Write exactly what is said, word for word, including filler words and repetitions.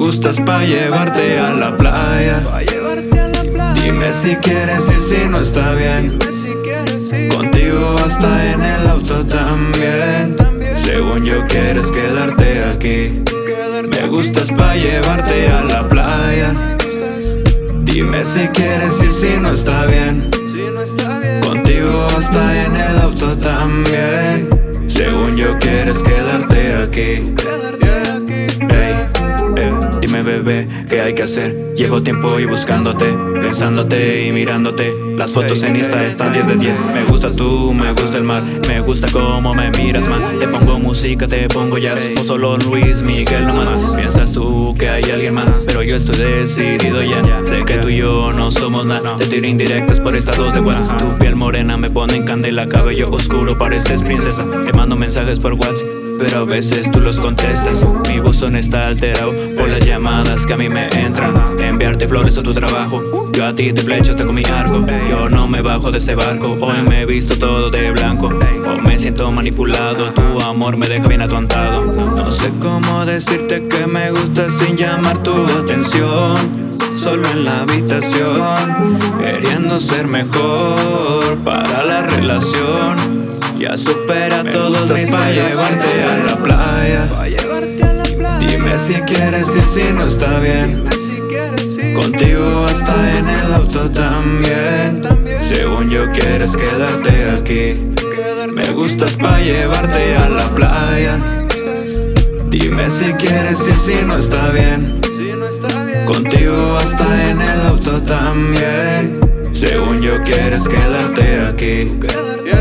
gustas pa' llevarte a la playa. Dime si quieres y si no está bien. Contigo hasta en el auto también. Según yo quieres quedarte aquí. Me gustas pa' llevarte a la playa. Dime si quieres y si no está bien. Contigo hasta en el auto también. Según yo quieres quedarte aquí. Ey, ey, dime bebé, ¿qué hay que hacer? Llevo tiempo y buscándote, pensándote y mirándote. Las fotos en Insta están diez de diez. Me gusta tú, me gusta el mar, me gusta cómo me miras más. Te pongo música, te pongo jazz, o solo Luis Miguel nomás. Piensas tú que hay alguien más, pero yo estoy decidido ya. Sé que tú y yo no somos nada. Te tiro indirectas por estados de WhatsApp. Tu piel morena me pone en candela, cabello oscuro, pareces princesa. Te mando mensajes por WhatsApp, pero a veces tú los contestas. Mi buzón está alterado por las llamadas que a mí me entran. Enviarte flores o tu trabajo, yo a ti te flecho hasta con mi arco. Yo no me bajo de este barco, hoy me he visto todo de blanco. O me siento manipulado, tu amor me deja bien atontado. No sé cómo decirte que me gusta sin llamar tu atención. Solo en la habitación, queriendo ser mejor para la relación. Ya supera todo mis pa' llevarte a la playa. Dime si quieres y si no está bien. Contigo hasta en el auto también. Según yo quieres quedarte aquí. Me gustas pa' llevarte a la playa. Dime si quieres y si no está bien. Contigo hasta en el auto también. Según yo quieres quedarte aquí.